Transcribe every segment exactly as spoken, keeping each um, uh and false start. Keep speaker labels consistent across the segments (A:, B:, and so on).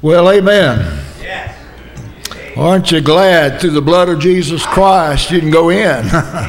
A: Well, amen. Yes. Aren't you glad through the blood of Jesus Christ you can go in?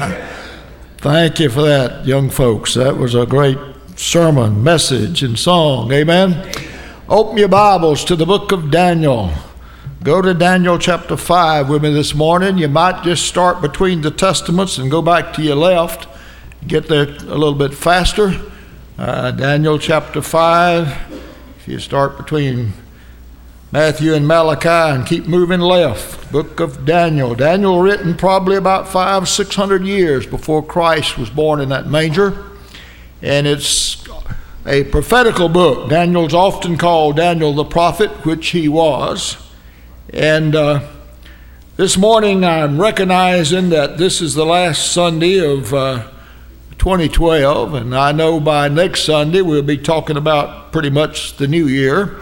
A: Thank you for that, young folks. That was a great sermon, message, and song. Amen. Open your Bibles to the book of Daniel. Go to Daniel chapter five with me this morning. You might just start between the testaments and go back to your left. Get there a little bit faster. Uh, Daniel chapter five. If you start between Matthew and Malachi and keep moving left. Book of Daniel. Daniel written probably about five, six hundred years before Christ was born in that manger. And it's a prophetical book. Daniel's often called Daniel the prophet, which he was. And uh, this morning I'm recognizing that this is the last Sunday of uh, twenty twelve. And I know by next Sunday we'll be talking about pretty much the new year.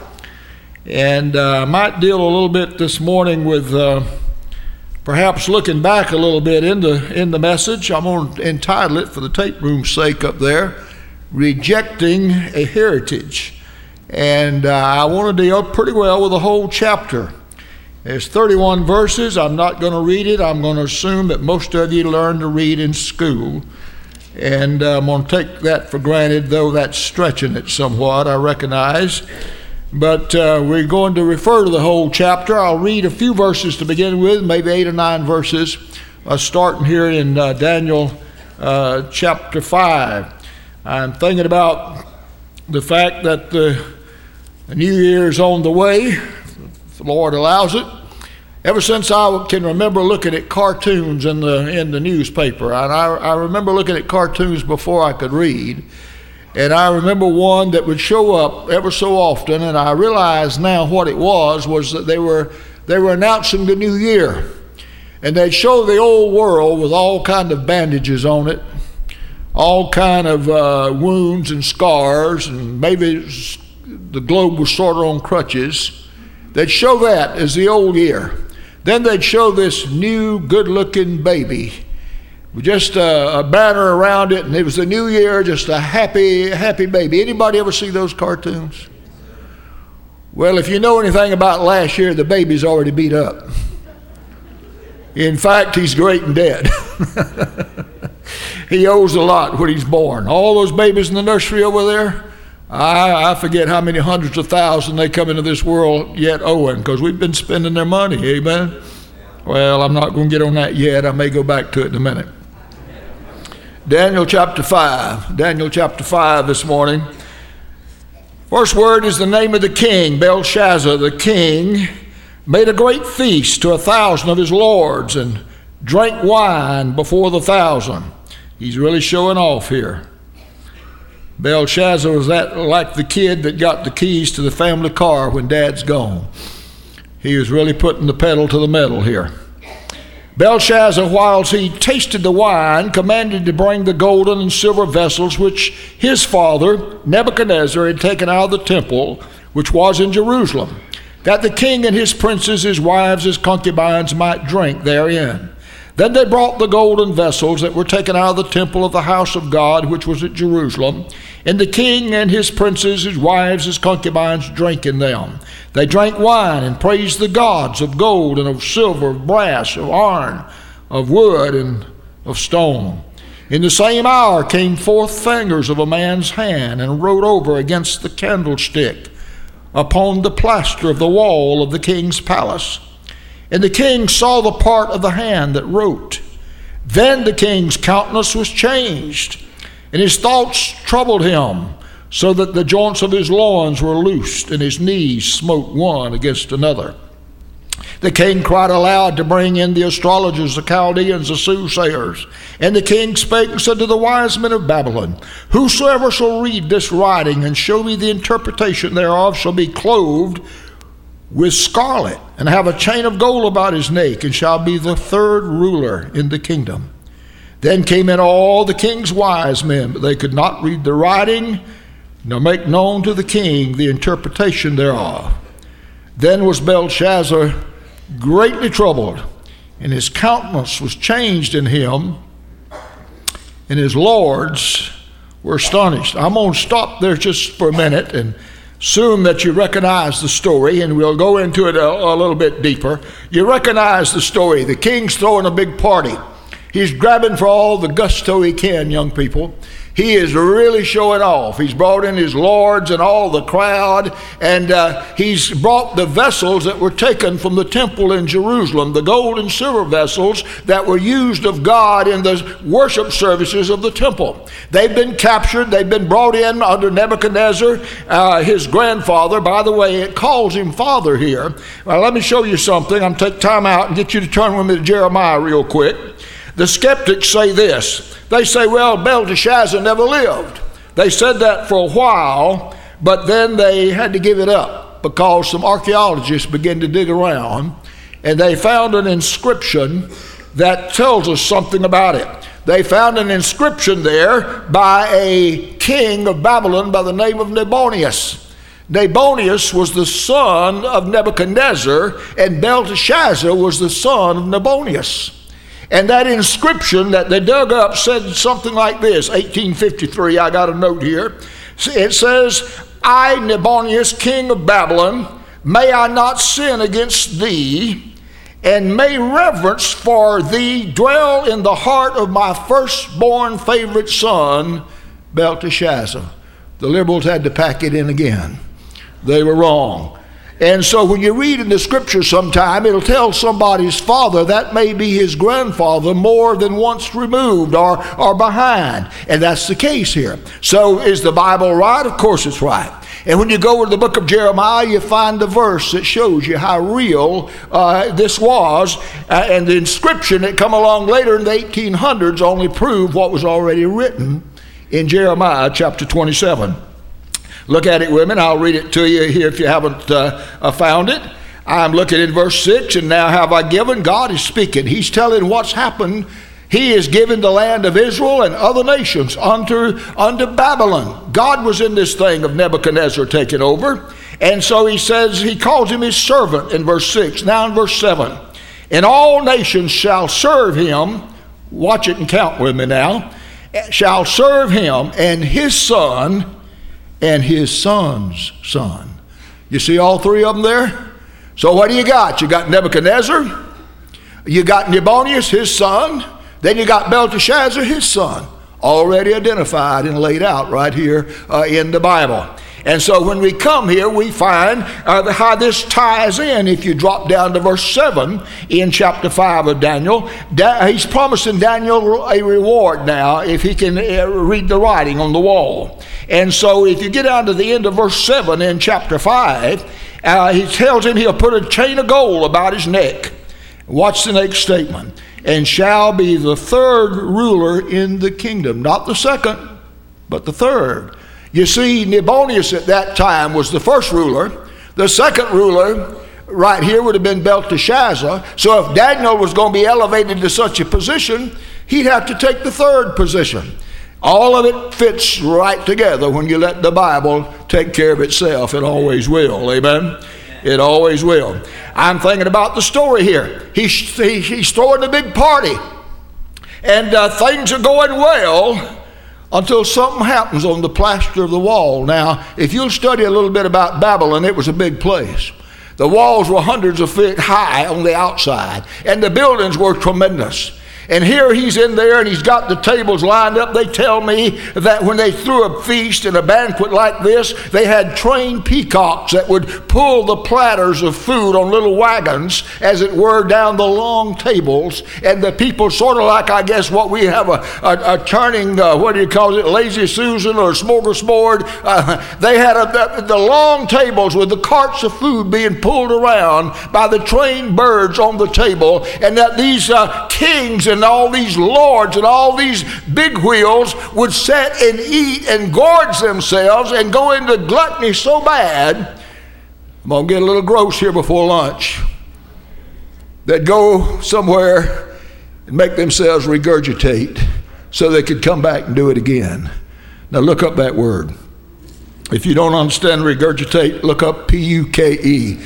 A: And uh, I might deal a little bit this morning with uh, perhaps looking back a little bit in the, in the message. I'm going to entitle it, for the tape room's sake up there, Rejecting a Heritage. And uh, I want to deal pretty well with the whole chapter. There's thirty-one verses. I'm not going to read it. I'm going to assume that most of you learned to read in school. And uh, I'm going to take that for granted, though that's stretching it somewhat, I recognize. But uh, we're going to refer to the whole chapter. I'll read a few verses to begin with, maybe eight or nine verses, uh, starting here in uh, Daniel uh, chapter five. I'm thinking about the fact that the new year is on the way, if the Lord allows it. Ever since I can remember looking at cartoons in the in the newspaper, and I, I remember looking at cartoons before I could read. And I remember one that would show up ever so often, and I realize now what it was, was that they were they were announcing the new year. And they'd show the old world with all kind of bandages on it, all kind of uh, wounds and scars, and maybe the globe was sort of on crutches. They'd show that as the old year. Then they'd show this new good-looking baby with just a, a banner around it, and it was the new year, just a happy, happy baby. Anybody ever see those cartoons? Well, if you know anything about last year, the baby's already beat up. In fact, he's great and dead. He owes a lot when he's born. All those babies in the nursery over there, I, I forget how many hundreds of thousands they come into this world yet owing, because we've been spending their money, amen? Well, I'm not going to get on that yet. I may go back to it in a minute. Daniel chapter five. Daniel chapter five this morning. First word is the name of the king. Belshazzar, the king, made a great feast to a thousand of his lords and drank wine before the thousand. He's really showing off here. Belshazzar was that like the kid that got the keys to the family car when dad's gone. He was really putting the pedal to the metal here. Belshazzar, whilst he tasted the wine, commanded to bring the golden and silver vessels which his father, Nebuchadnezzar, had taken out of the temple, which was in Jerusalem, that the king and his princes, his wives, his concubines might drink therein. Then they brought the golden vessels that were taken out of the temple of the house of God, which was at Jerusalem, and the king and his princes, his wives, his concubines drank in them. They drank wine and praised the gods of gold and of silver, of brass, of iron, of wood, and of stone. In the same hour came forth fingers of a man's hand and wrote over against the candlestick upon the plaster of the wall of the king's palace. And the king saw the part of the hand that wrote. Then the king's countenance was changed, and his thoughts troubled him, so that the joints of his loins were loosed, and his knees smote one against another. The king cried aloud to bring in the astrologers, the Chaldeans, the soothsayers. And the king spake and said to the wise men of Babylon, Whosoever shall read this writing and show me the interpretation thereof shall be clothed with scarlet, and have a chain of gold about his neck, and shall be the third ruler in the kingdom. Then came in all the king's wise men, but they could not read the writing, nor make known to the king the interpretation thereof. Then was Belshazzar greatly troubled, and his countenance was changed in him, and his lords were astonished. I'm going to stop there just for a minute and Assume that you recognize the story, and we'll go into it a, a little bit deeper. You recognize the story. The king's throwing a big party. He's grabbing for all the gusto he can, young people. He is really showing off. He's brought in his lords and all the crowd, and uh, he's brought the vessels that were taken from the temple in Jerusalem, the gold and silver vessels that were used of God in the worship services of the temple. They've been captured. They've been brought in under Nebuchadnezzar, uh, his grandfather. By the way, it calls him father here. Well, let me show you something. I'm going to take time out and get you to turn with me to Jeremiah real quick. The skeptics say this. They say, well, Belteshazzar never lived. They said that for a while, but then they had to give it up because some archaeologists began to dig around, and they found an inscription that tells us something about it. They found an inscription there by a king of Babylon by the name of Nabonidus. Nabonidus was the son of Nebuchadnezzar, and Belteshazzar was the son of Nabonidus. And that inscription that they dug up said something like this, eighteen fifty-three, I got a note here. It says, I, Nabonidus, king of Babylon, may I not sin against thee, and may reverence for thee dwell in the heart of my firstborn favorite son, Belteshazzar. The liberals had to pack it in again. They were wrong. And so when you read in the scripture sometime, it'll tell somebody's father that may be his grandfather more than once removed or, or behind. And that's the case here. So is the Bible right? Of course it's right. And when you go to the book of Jeremiah, you find the verse that shows you how real uh, this was. Uh, and the inscription that come along later in the eighteen hundreds only proved what was already written in Jeremiah chapter twenty-seven. Look at it with me, and I'll read it to you here if you haven't uh, uh, found it. I'm looking at verse six, and now have I given, God is speaking. He's telling what's happened. He is giving the land of Israel and other nations unto, unto Babylon. God was in this thing of Nebuchadnezzar taking over. And so he says, he calls him his servant in verse six. Now in verse seven, and all nations shall serve him. Watch it and count with me now. Shall serve him and his son and his son's son. You see all three of them there? So what do you got? You got Nebuchadnezzar, you got Nabonidus, his son, then you got Belteshazzar, his son, already identified and laid out right here uh, in the Bible. And so when we come here, we find uh, how this ties in. If you drop down to verse seven in chapter five of Daniel, da- he's promising Daniel a reward now if he can uh, read the writing on the wall. And so if you get down to the end of verse seven in chapter five, uh, he tells him he'll put a chain of gold about his neck. Watch the next statement. And shall be the third ruler in the kingdom. Not the second, but the third. You see, Nabonidus at that time was the first ruler. The second ruler right here would have been Belteshazzar. So if Daniel was going to be elevated to such a position, he'd have to take the third position. All of it fits right together when you let the Bible take care of itself. It always will. Amen? It always will. I'm thinking about the story here. He's, he, he's throwing a big party. And uh, things are going well until something happens on the plaster of the wall. Now, if you'll study a little bit about Babylon, it was a big place. The walls were hundreds of feet high on the outside, and the buildings were tremendous. And here he's in there, and he's got the tables lined up. They tell me that when they threw a feast and a banquet like this, they had trained peacocks that would pull the platters of food on little wagons, as it were, down the long tables. And the people, sort of like, I guess, what we have a, a, a turning, uh, what do you call it, Lazy Susan or smorgasbord. Uh, they had a, the, the long tables with the carts of food being pulled around by the trained birds on the table, and that these uh, kings and all these lords and all these big wheels would sit and eat and gorge themselves and go into gluttony so bad. I'm going to get a little gross here before lunch. They'd go somewhere and make themselves regurgitate so they could come back and do it again. Now look up that word. If you don't understand regurgitate, look up P U K E.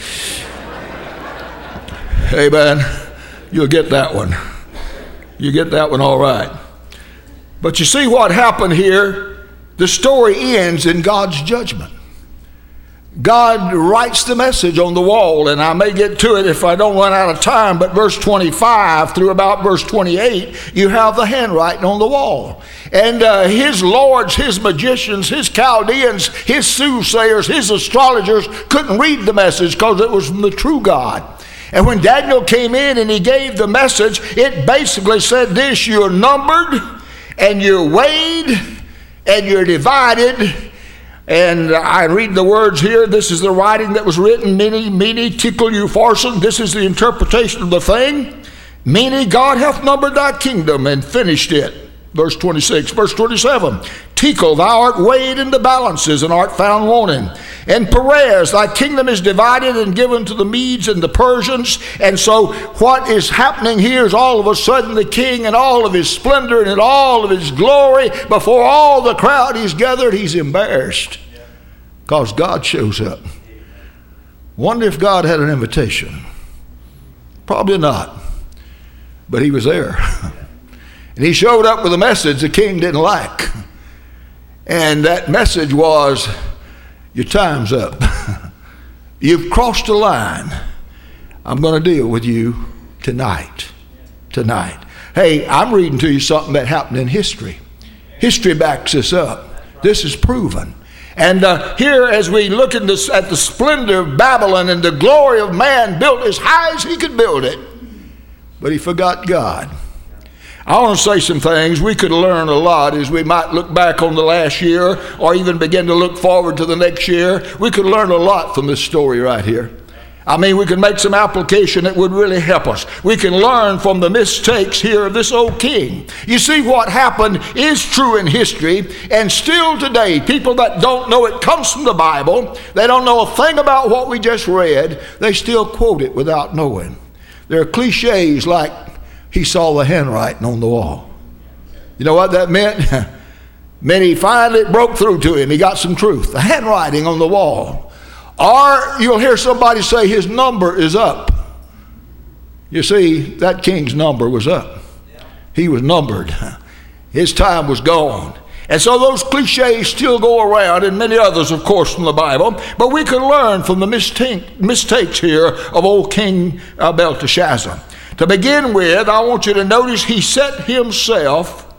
A: Amen. You'll get that one. You get that one all right. But you see what happened here? The story ends in God's judgment. God writes the message on the wall, and I may get to it if I don't run out of time, but verse twenty-five through about verse twenty-eight, you have the handwriting on the wall. And uh, his lords, his magicians, his Chaldeans, his soothsayers, his astrologers couldn't read the message because it was from the true God. And when Daniel came in and he gave the message, it basically said this: you're numbered, and you're weighed, and you're divided. And I read the words here. This is the writing that was written. Mene, mene, tekel, upharsin. This is the interpretation of the thing. Mene, God hath numbered thy kingdom and finished it. Verse twenty-six. Verse twenty-seven. Tekel, thou art weighed in the balances and art found wanting. And Perez, thy kingdom is divided and given to the Medes and the Persians. And so what is happening here is all of a sudden the king and all of his splendor and in all of his glory, before all the crowd he's gathered, he's embarrassed because God shows up. Wonder if God had an invitation. Probably not. But he was there. And he showed up with a message the king didn't like. And that message was, your time's up. You've crossed a line. I'm going to deal with you tonight. Tonight. Hey, I'm reading to you something that happened in history. History backs this up. This is proven. And uh, here, as we look at, this, at the splendor of Babylon and the glory of man built as high as he could build it, but he forgot God. I want to say some things. We could learn a lot as we might look back on the last year or even begin to look forward to the next year. We could learn a lot from this story right here. I mean, we could make some application that would really help us. We can learn from the mistakes here of this old king. You see, what happened is true in history, and still today, people that don't know it comes from the Bible, they don't know a thing about what we just read, they still quote it without knowing. There are cliches like, he saw the handwriting on the wall. You know what that meant? meant he finally broke through to him. He got some truth. The handwriting on the wall. Or you'll hear somebody say his number is up. You see, that king's number was up. He was numbered. His time was gone. And so those cliches still go around, and many others, of course, from the Bible. But we can learn from the mistake, mistakes here of old King uh, Belteshazzar. To begin with, I want you to notice he set himself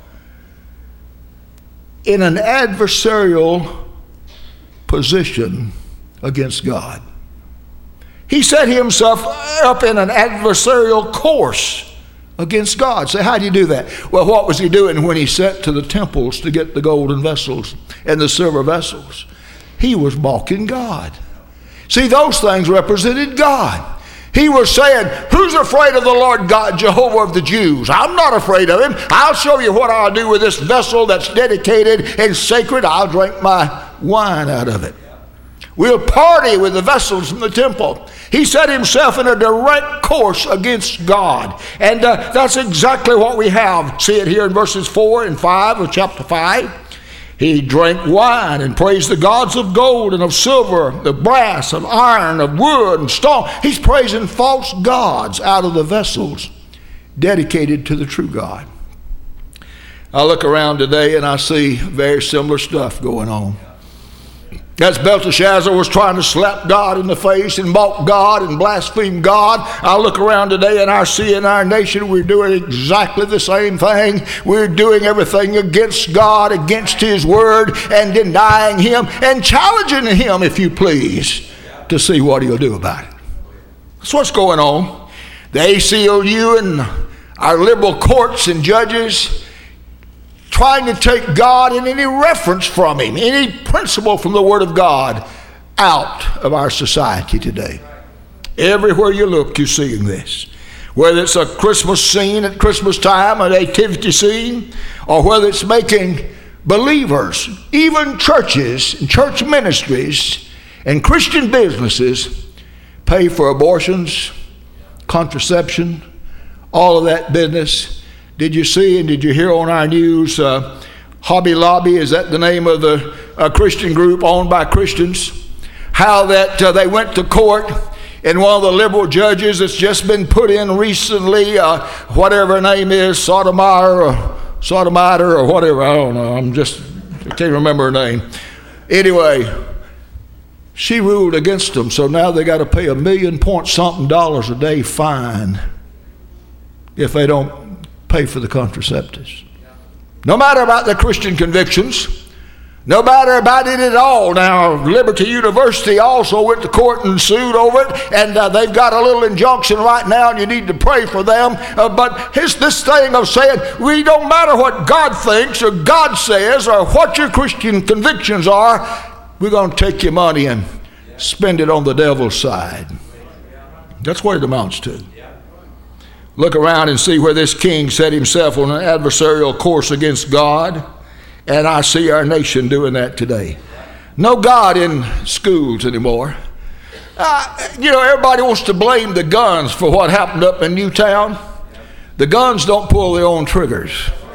A: in an adversarial position against God. He set himself up in an adversarial course against God. Say, how do you do that? Well, what was he doing when he set to the temples to get the golden vessels and the silver vessels? He was mocking God. See, those things represented God. He was saying, who's afraid of the Lord God, Jehovah of the Jews? I'm not afraid of him. I'll show you what I'll do with this vessel that's dedicated and sacred. I'll drink my wine out of it. We'll party with the vessels from the temple. He set himself in a direct course against God. And uh, that's exactly what we have. See it here in verses four and five of chapter five. He drank wine and praised the gods of gold and of silver, of brass, of iron, of wood and stone. He's praising false gods out of the vessels dedicated to the true God. I look around today and I see very similar stuff going on. As Belteshazzar was trying to slap God in the face and mock God and blaspheme God, I look around today and I see in our nation we're doing exactly the same thing. We're doing everything against God, against His Word, and denying Him and challenging Him, if you please, to see what He'll do about it. That's what's going on. The A C L U and our liberal courts and judges trying to take God and any reference from Him, any principle from the Word of God out of our society today. Everywhere you look, you're seeing this. Whether it's a Christmas scene at Christmas time, a nativity scene, or whether it's making believers, even churches and church ministries and Christian businesses pay for abortions, contraception, all of that business. Did you see and did you hear on our news, uh, Hobby Lobby, is that the name of the uh, Christian group owned by Christians? How that uh, they went to court and one of the liberal judges that's just been put in recently, uh, whatever her name is, Sotomayor or Sotomayor or whatever, I don't know, I'm just, I can't remember her name. Anyway, She ruled against them, so now they got to pay a million point something dollars a day fine if they don't pay for the contraceptives. No matter about their Christian convictions, no matter about it at all. Now, Liberty University also went to court and sued over it, and uh, they've got a little injunction right now, and you need to pray for them. Uh, but here's this thing of saying, we don't matter what God thinks or God says or what your Christian convictions are, we're going to take your money and spend it on the devil's side. That's what it amounts to. Look around and see where this king set himself on an adversarial course against God. And I see our nation doing that today. No God in schools anymore. Uh, you know, everybody wants to blame the guns for what happened up in Newtown. The guns don't pull their own triggers.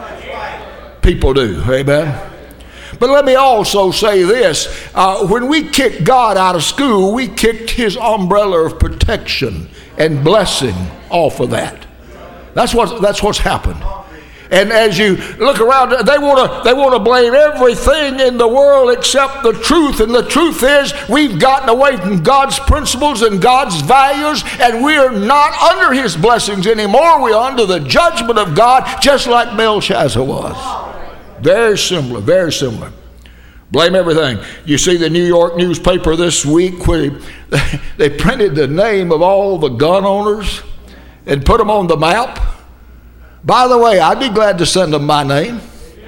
A: People do, amen? But let me also say this. Uh, when we kicked God out of school, we kicked his umbrella of protection and blessing off of that. That's what, that's what's happened. And as you look around, they want to they want to blame everything in the world except the truth. And the truth is, we've gotten away from God's principles and God's values, and we are not under his blessings anymore. We are under the judgment of God, just like Belshazzar was. Very similar, very similar. Blame everything. You see the New York newspaper this week where they printed the name of all the gun owners and put them on the map. By the way, I'd be glad to send them my name.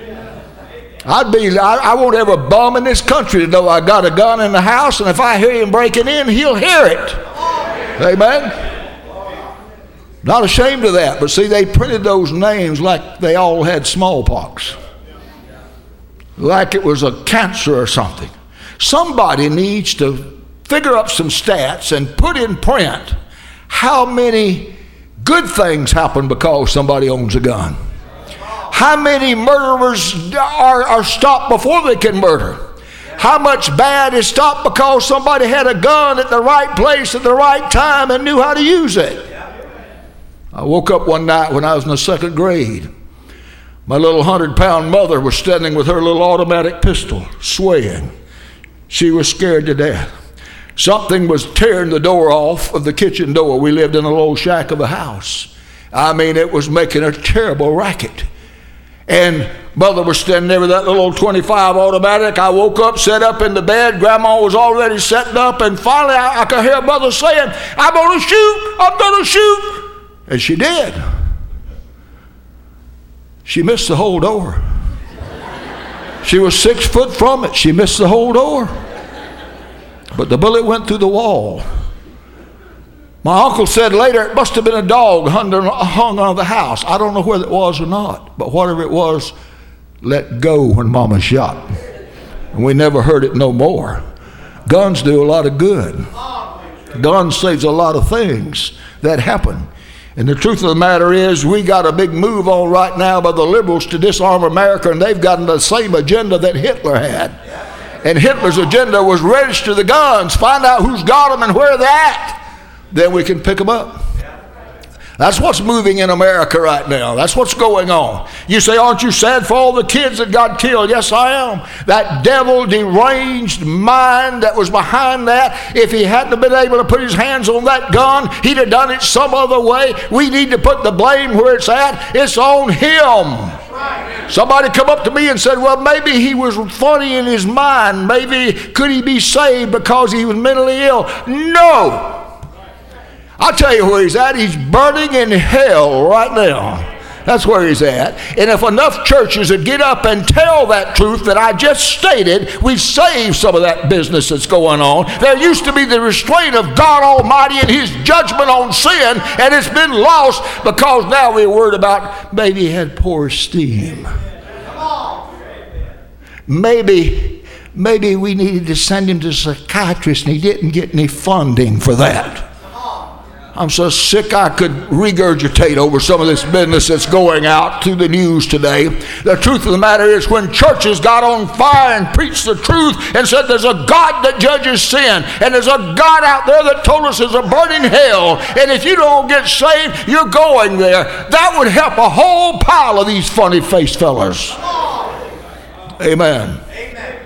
A: I'd be, I, I want every bum in this country to know I got a gun in the house, and if I hear him breaking in, he'll hear it. Amen? Not ashamed of that, but see, they printed those names like they all had smallpox. Like it was a cancer or something. Somebody needs to figure up some stats and put in print how many good things happen because somebody owns a gun. How many murderers are, are stopped before they can murder? How much bad is stopped because somebody had a gun at the right place at the right time and knew how to use it? I woke up one night when I was in the second grade. My little hundred-pound mother was standing with her little automatic pistol, swaying. She was scared to death. Something was tearing the door off of the kitchen door. We lived in a little shack of a house. I mean, it was making a terrible racket. And mother was standing there with that little twenty-five automatic. I woke up, sat up in the bed. Grandma was already setting up. And finally, I, I could hear mother saying, I'm going to shoot. I'm going to shoot. And she did. She missed the whole door. She was six foot from it. She missed the whole door. But the bullet went through the wall. My uncle said later it must have been a dog hung on the house. I don't know whether it was or not, but whatever it was, let go when Mama shot. And we never heard it no more. Guns do a lot of good. Guns saves a lot of things that happen. And the truth of the matter is, we got a big move on right now by the liberals to disarm America, and they've gotten the same agenda that Hitler had. And Hitler's agenda was register the guns, find out who's got them and where they're at. Then we can pick them up. That's what's moving in America right now. That's what's going on. You say, aren't you sad for all the kids that got killed? Yes, I am. That devil deranged mind that was behind that, if he hadn't been able to put his hands on that gun, he'd have done it some other way. We need to put the blame where it's at. It's on him. Somebody come up to me and said, well, maybe he was funny in his mind. Maybe could he be saved because he was mentally ill? No. I'll tell you where he's at. He's burning in hell right now. That's where he's at. And if enough churches would get up and tell that truth that I just stated, we'd save some of that business that's going on. There used to be the restraint of God Almighty and his judgment on sin, and it's been lost because now we're worried about maybe he had poor esteem. Maybe, maybe we needed to send him to a psychiatrist and he didn't get any funding for that. I'm so sick I could regurgitate over some of this business that's going out through the news today. The truth of the matter is, when churches got on fire and preached the truth and said there's a God that judges sin, and there's a God out there that told us there's a burning hell, and if you don't get saved, you're going there, that would help a whole pile of these funny-faced fellas. Amen. Amen.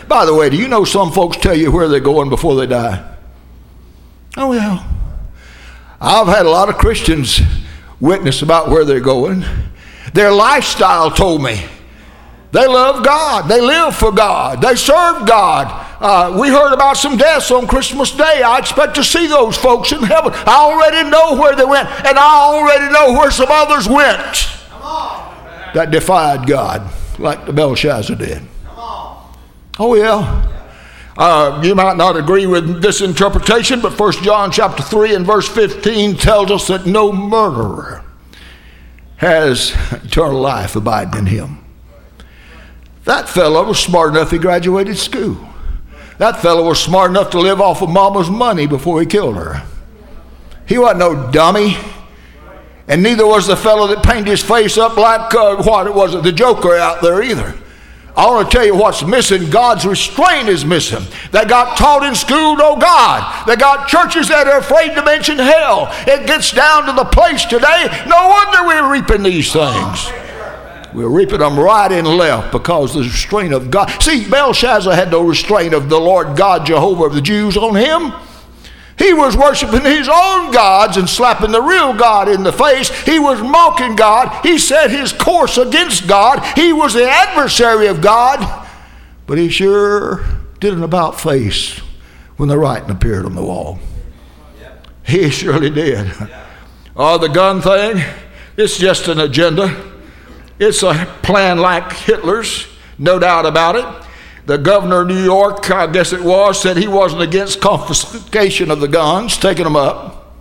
A: By the way, do you know some folks tell you where they're going before they die? Oh, yeah. I've had a lot of Christians witness about where they're going. Their lifestyle told me. They love God. They live for God. They serve God. Uh, we heard about some deaths on Christmas Day. I expect to see those folks in heaven. I already know where they went, and I already know where some others went that defied God, like the Belshazzar did. Oh, yeah. Uh, you might not agree with this interpretation, but First John chapter three and verse fifteen tells us that no murderer has eternal life abiding in him. That fellow was smart enough he graduated school. That fellow was smart enough to live off of mama's money before he killed her. He wasn't no dummy. And neither was the fellow that painted his face up like, uh, what it was, the Joker out there either. I want to tell you what's missing. God's restraint is missing. They got taught in school no God. They got churches that are afraid to mention hell. It gets down to the place today. No wonder we're reaping these things. We're reaping them right and left because of the restraint of God. See, Belshazzar had no restraint of the Lord God, Jehovah of the Jews, on him. He was worshiping his own gods and slapping the real God in the face. He was mocking God. He set his course against God. He was the adversary of God. But he sure did an about face when the writing appeared on the wall. He surely did. Oh, the gun thing, it's just an agenda. It's a plan like Hitler's, no doubt about it. The governor of New York, I guess it was, said he wasn't against confiscation of the guns, taking them up.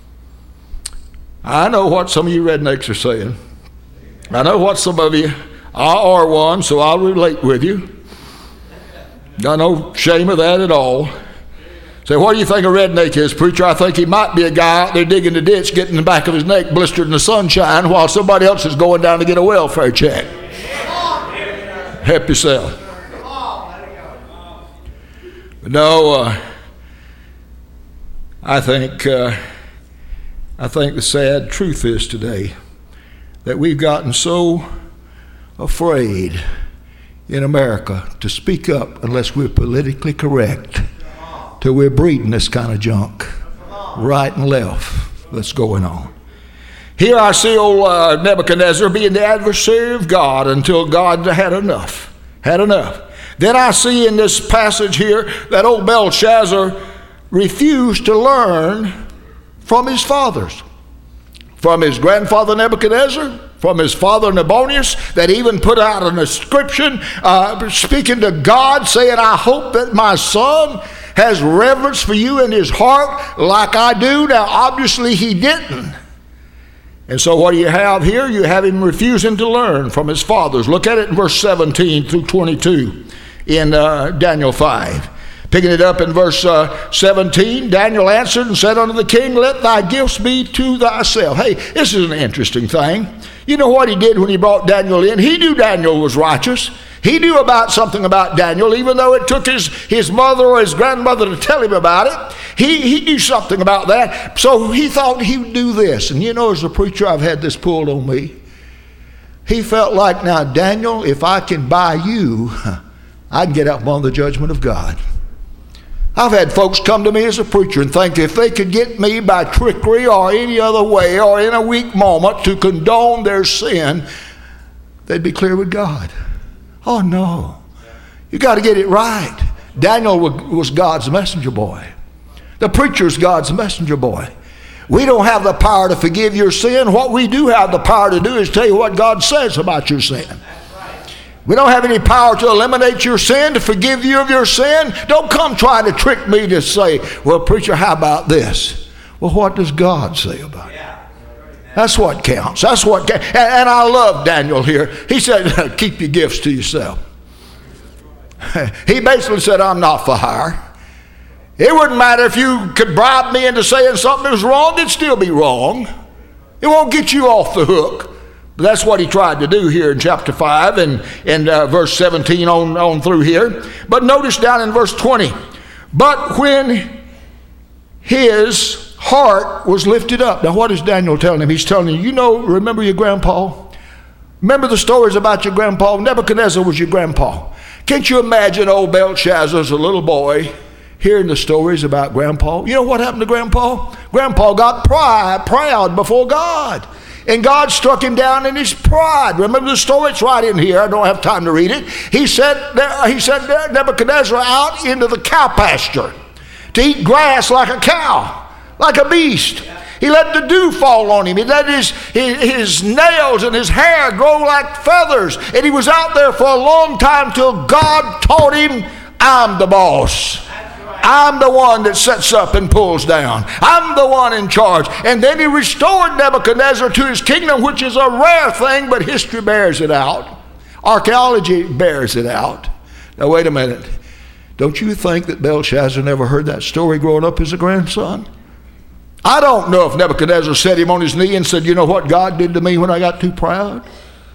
A: I know what some of you rednecks are saying. I know what some of you, I are one, so I'll relate with you. Got no shame of that at all. Say, what do you think a redneck is, preacher? I think he might be a guy out there digging the ditch, getting the back of his neck blistered in the sunshine while somebody else is going down to get a welfare check. Help yourself. But no, uh, I think uh, I think the sad truth is today that we've gotten so afraid in America to speak up unless we're politically correct, till we're breeding this kind of junk, right and left, that's going on. Here I see old uh, Nebuchadnezzar being the adversary of God until God had enough, had enough. Then I see in this passage here that old Belshazzar refused to learn from his fathers. From his grandfather Nebuchadnezzar, from his father Nabonidus, that even put out an inscription uh, speaking to God, saying, I hope that my son has reverence for you in his heart like I do. Now, obviously he didn't. And so what do you have here? You have him refusing to learn from his fathers. Look at it in verse seventeen through twenty-two in uh, Daniel five. Picking it up in verse uh, seventeen, Daniel answered and said unto the king, let thy gifts be to thyself. Hey, this is an interesting thing. You know what he did when he brought Daniel in? He knew Daniel was righteous. He knew about something about Daniel, even though it took his, his mother or his grandmother to tell him about it. He, he knew something about that. So he thought he would do this. And you know, as a preacher, I've had this pulled on me. He felt like, now, Daniel, if I can buy you, I can get up on the judgment of God. I've had folks come to me as a preacher and think if they could get me by trickery or any other way or in a weak moment to condone their sin, they'd be clear with God. Oh, no. You got to get it right. Daniel was God's messenger boy. The preacher's God's messenger boy. We don't have the power to forgive your sin. What we do have the power to do is tell you what God says about your sin. We don't have any power to eliminate your sin, to forgive you of your sin. Don't come trying to trick me to say, well, preacher, how about this? Well, what does God say about it? That's what counts. That's what counts. And, and I love Daniel here. He said, keep your gifts to yourself. He basically said, I'm not for hire. It wouldn't matter if you could bribe me into saying something that was wrong. It'd still be wrong. It won't get you off the hook. But that's what he tried to do here in chapter five and in uh, verse seventeen on, on through here. But notice down in verse twenty. But when his heart was lifted up. Now what is Daniel telling him? He's telling him, you know, remember your grandpa? Remember the stories about your grandpa? Nebuchadnezzar was your grandpa. Can't you imagine old Belshazzar as a little boy hearing the stories about Grandpa? You know what happened to Grandpa? Grandpa got pride, proud before God. And God struck him down in his pride. Remember the story? It's right in here. I don't have time to read it. He sent, he sent Nebuchadnezzar out into the cow pasture to eat grass like a cow, like a beast. He let the dew fall on him. He let his, his, his nails and his hair grow like feathers. And he was out there for a long time till God taught him, I'm the boss. I'm the one that sets up and pulls down. I'm the one in charge. And then he restored Nebuchadnezzar to his kingdom, which is a rare thing, but history bears it out. Archaeology bears it out. Now, wait a minute. Don't you think that Belshazzar never heard that story growing up as a grandson? I don't know if Nebuchadnezzar set him on his knee and said, you know what God did to me when I got too proud?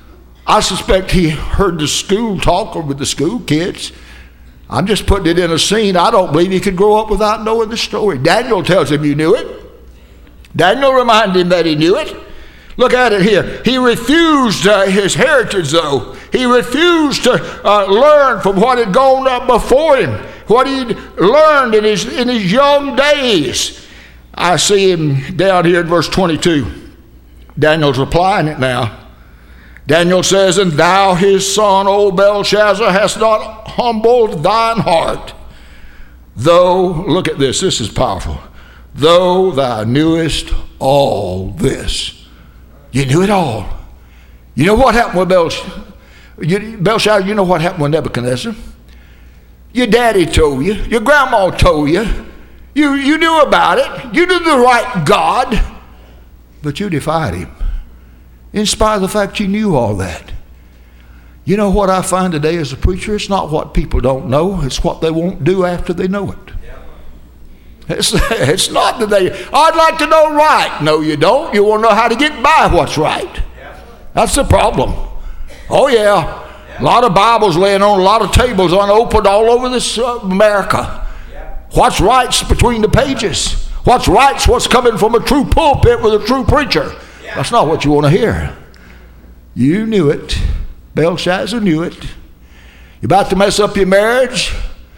A: I suspect he heard the school talk with the school kids. I'm just putting it in a scene. I don't believe he could grow up without knowing the story. Daniel tells him you knew it. Daniel reminded him that he knew it. Look at it here. He refused uh, his heritage, though. He refused to uh, learn from what had gone up before him, what he'd learned in his, in his young days. I see him down here in verse twenty-two. Daniel's replying it now. Daniel says, and thou his son, O Belshazzar, hast not humbled thine heart, though, look at this, this is powerful, though thou knewest all this. You knew it all. You know what happened with Belshazzar? You, Belshazzar, you know what happened with Nebuchadnezzar? Your daddy told you, your grandma told you, you, you knew about it, you knew the right God, but you defied him. In spite of the fact you knew all that. You know what I find today as a preacher? It's not what people don't know. It's what they won't do after they know it. It's, it's not that they, I'd like to know right. No, you don't. You want to know how to get by what's right. That's the problem. Oh, yeah. A lot of Bibles laying on a lot of tables unopened all over this uh, America. What's right's between the pages. What's right's what's coming from a true pulpit with a true preacher. That's not what you want to hear. You knew it. Belshazzar knew it. You're about to mess up your marriage.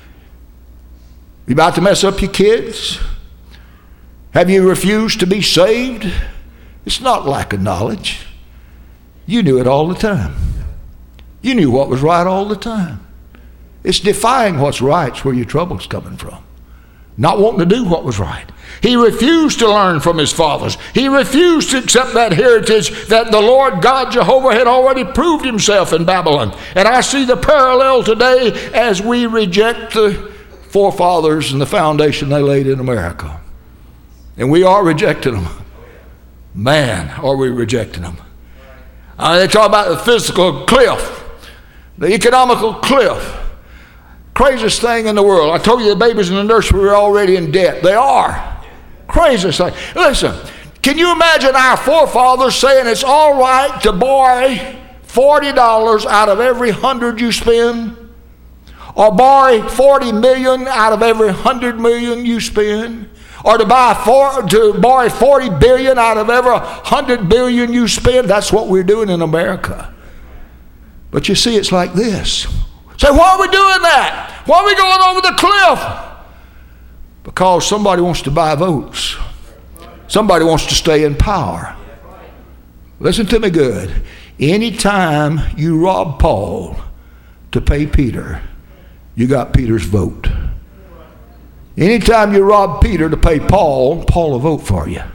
A: You're about to mess up your kids. Have you refused to be saved? It's not lack of knowledge. You knew it all the time. You knew what was right all the time. It's defying what's right's where your trouble's coming from. Not wanting to do what was right. He refused to learn from his fathers. He refused to accept that heritage that the Lord God Jehovah had already proved himself in Babylon. And I see the parallel today as we reject the forefathers and the foundation they laid in America. And we are rejecting them. Man, are we rejecting them. Uh, they talk about the physical cliff, the economical cliff. Craziest thing in the world. I told you the babies in the nursery were already in debt. They are. Craziest thing. Listen, can you imagine our forefathers saying it's all right to borrow forty dollars out of every hundred you spend? Or borrow forty million out of every hundred million you spend? Or to buy four, to borrow forty billion out of every hundred billion you spend? That's what we're doing in America. But you see, it's like this. Say, why are we doing that? Why are we going over the cliff? Because somebody wants to buy votes. Somebody wants to stay in power. Listen to me good. Anytime you rob Paul to pay Peter, you got Peter's vote. Anytime you rob Peter to pay Paul, Paul will vote for you.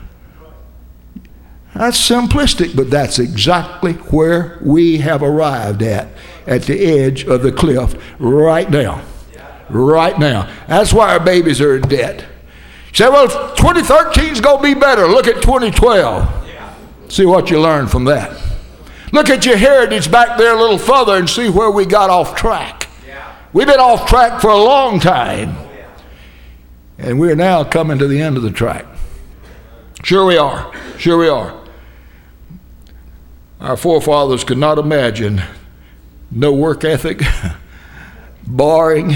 A: That's simplistic, but that's exactly where we have arrived at, at the edge of the cliff right now. Right now. That's why our babies are in debt. You say, well, twenty thirteen is going to be better. Look at twenty twelve. See what you learn from that. Look at your heritage back there a little further and see where we got off track. We've been off track for a long time. And we're now coming to the end of the track. Sure we are. Sure we are. Our forefathers could not imagine no work ethic, borrowing.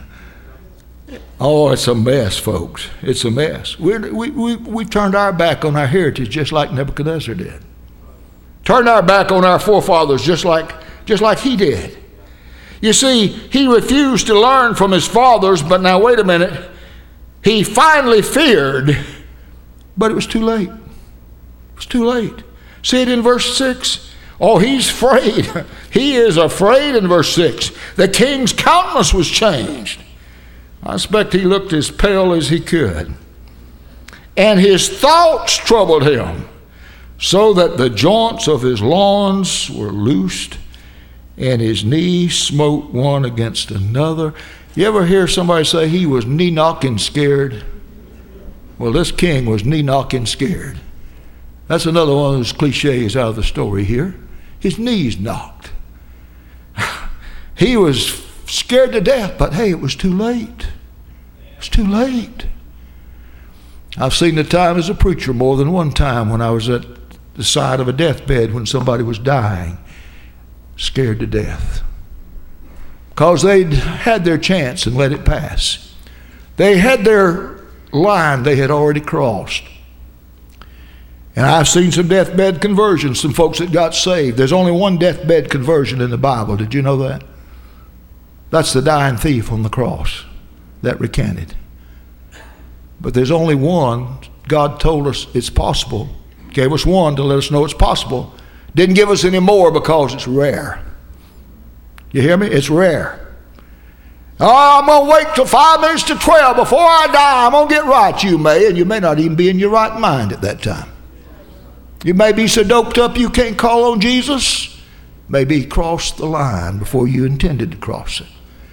A: Oh, it's a mess, folks. It's a mess. We're, we we we turned our back on our heritage just like Nebuchadnezzar did. Turned our back on our forefathers just like just like he did. You see, he refused to learn from his fathers, but now wait a minute. He finally feared, but it was too late. It was too late. See it in verse six. Oh, he's afraid. He is afraid in verse six. The king's countenance was changed. I expect he looked as pale as he could. And his thoughts troubled him, so that the joints of his loins were loosed, and his knees smote one against another. You ever hear somebody say he was knee-knocking scared? Well, this king was knee-knocking scared. That's another one of those cliches out of the story here. His knees knocked. He was scared to death, but hey, it was too late. It was too late. I've seen the time as a preacher more than one time when I was at the side of a deathbed when somebody was dying, scared to death. Because they'd had their chance and let it pass. They had their line they had already crossed. And I've seen some deathbed conversions, some folks that got saved. There's only one deathbed conversion in the Bible. Did you know that? That's the dying thief on the cross that recanted. But there's only one. God told us it's possible. Gave us one to let us know it's possible. Didn't give us any more because it's rare. You hear me? It's rare. Oh, I'm going to wait till five minutes to twelve before I die. I'm going to get right. You may, and you may not even be in your right mind at that time. You may be so doped up you can't call on Jesus. Maybe he crossed the line before you intended to cross it.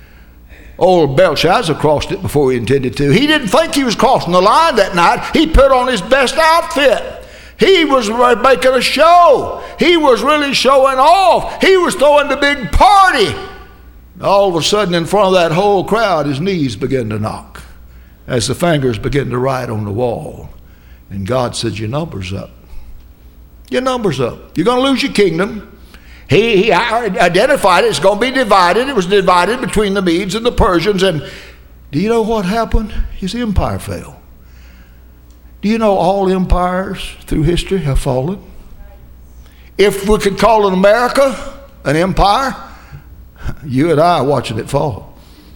A: Old Belshazzar crossed it before he intended to. He didn't think he was crossing the line that night. He put on his best outfit. He was making a show. He was really showing off. He was throwing the big party. All of a sudden, in front of that whole crowd, his knees began to knock as the fingers began to write on the wall. And God said, your number's up. Your number's up. You're going to lose your kingdom. He, he identified it. It's going to be divided. It was divided between the Medes and the Persians. And do you know what happened? His empire fell. Do you know all empires through history have fallen? If we could call it America an empire, you and I are watching it fall.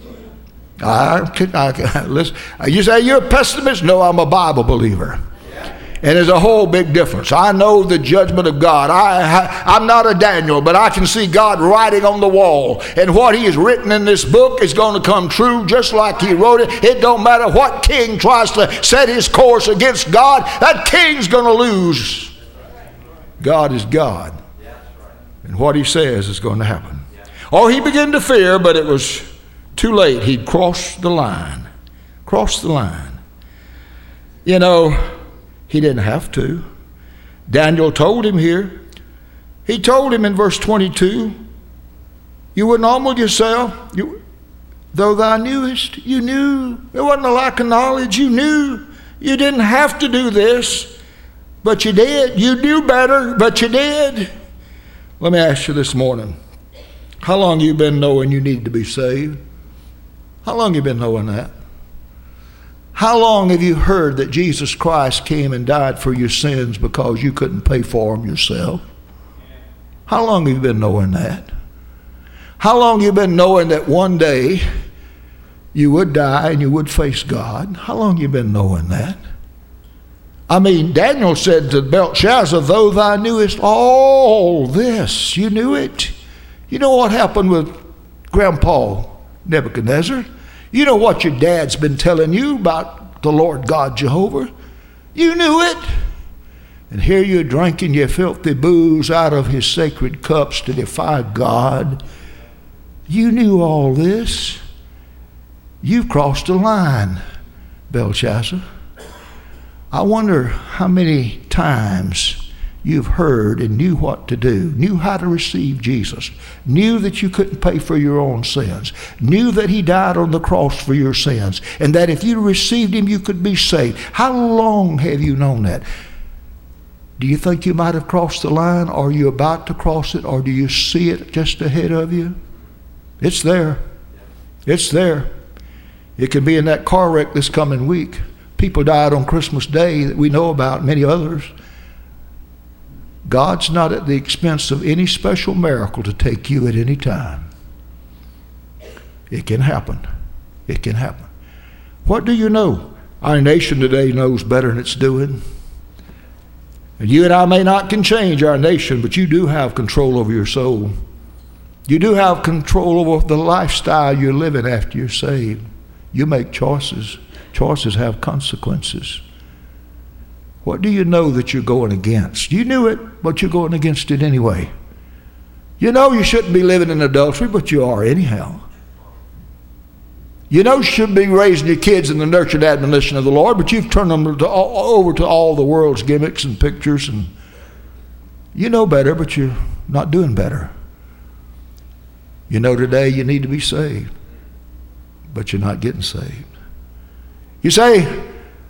A: I can, I can, listen. You say you're a pessimist? No, I'm a Bible believer. And there's a whole big difference. I know the judgment of God. I, I, I'm not a Daniel, but I can see God writing on the wall. And what he has written in this book is going to come true just like he wrote it. It don't matter what king tries to set his course against God. That king's going to lose. God is God. And what he says is going to happen. Oh, he began to fear, but it was too late. He'd crossed the line. Crossed the line. You know, he didn't have to. Daniel told him here. He told him in verse twenty-two, you wouldn't humble yourself, you, though thou knewest. You knew. It wasn't a lack of knowledge. You knew. You didn't have to do this, but you did. You knew better, but you did. Let me ask you this morning, how long you been knowing you need to be saved? How long you been knowing that? How long have you heard that Jesus Christ came and died for your sins because you couldn't pay for them yourself? How long have you been knowing that? How long have you been knowing that one day you would die and you would face God? How long have you been knowing that? I mean, Daniel said to Belshazzar, though thou knewest all this, you knew it. You know what happened with Grandpa Nebuchadnezzar? You know what your dad's been telling you about the Lord God Jehovah? You knew it. And here you're drinking your filthy booze out of his sacred cups to defy God. You knew all this. You've crossed a line, Belshazzar. I wonder how many times you've heard and knew what to do, knew how to receive Jesus, knew that you couldn't pay for your own sins, knew that he died on the cross for your sins, and that if you received him, you could be saved. How long have you known that? Do you think you might have crossed the line? Are you about to cross it, or do you see it just ahead of you? It's there. It's there. It could be in that car wreck this coming week. People died on Christmas Day that we know about, many others. God's not at the expense of any special miracle to take you at any time. It can happen. It can happen. What do you know? Our nation today knows better than it's doing. And you and I may not can change our nation, but you do have control over your soul. You do have control over the lifestyle you're living after you're saved. You make choices. Choices have consequences. What do you know that you're going against? You knew it, but you're going against it anyway. You know you shouldn't be living in adultery, but you are anyhow. You know you shouldn't be raising your kids in the nurture and admonition of the Lord, but you've turned them to all, over to all the world's gimmicks and pictures. And you know better, but you're not doing better. You know today you need to be saved, but you're not getting saved. You say,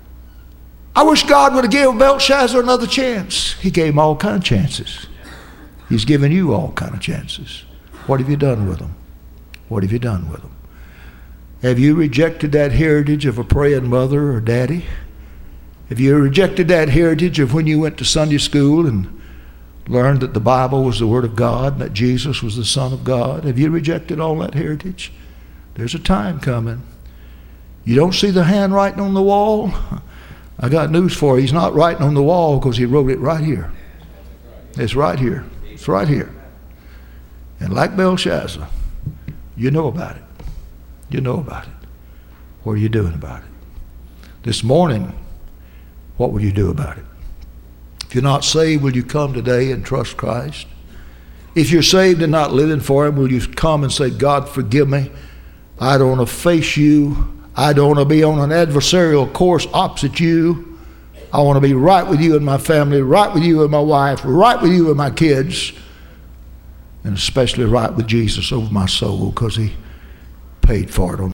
A: I wish God would have given Belshazzar another chance. He gave him all kind of chances. He's given you all kind of chances. What have you done with them? What have you done with them? Have you rejected that heritage of a praying mother or daddy? Have you rejected that heritage of when you went to Sunday school and learned that the Bible was the Word of God and that Jesus was the Son of God? Have you rejected all that heritage? There's a time coming. You don't see the handwriting on the wall? I got news for you. He's not writing on the wall because he wrote it right here. It's right here. It's right here. And like Belshazzar, you know about it. You know about it. What are you doing about it? This morning, what will you do about it? If you're not saved, will you come today and trust Christ? If you're saved and not living for Him, will you come and say, God, forgive me. I don't want to face you. I don't want to be on an adversarial course opposite you. I want to be right with you and my family, right with you and my wife, right with you and my kids, and especially right with Jesus over my soul because He paid for it on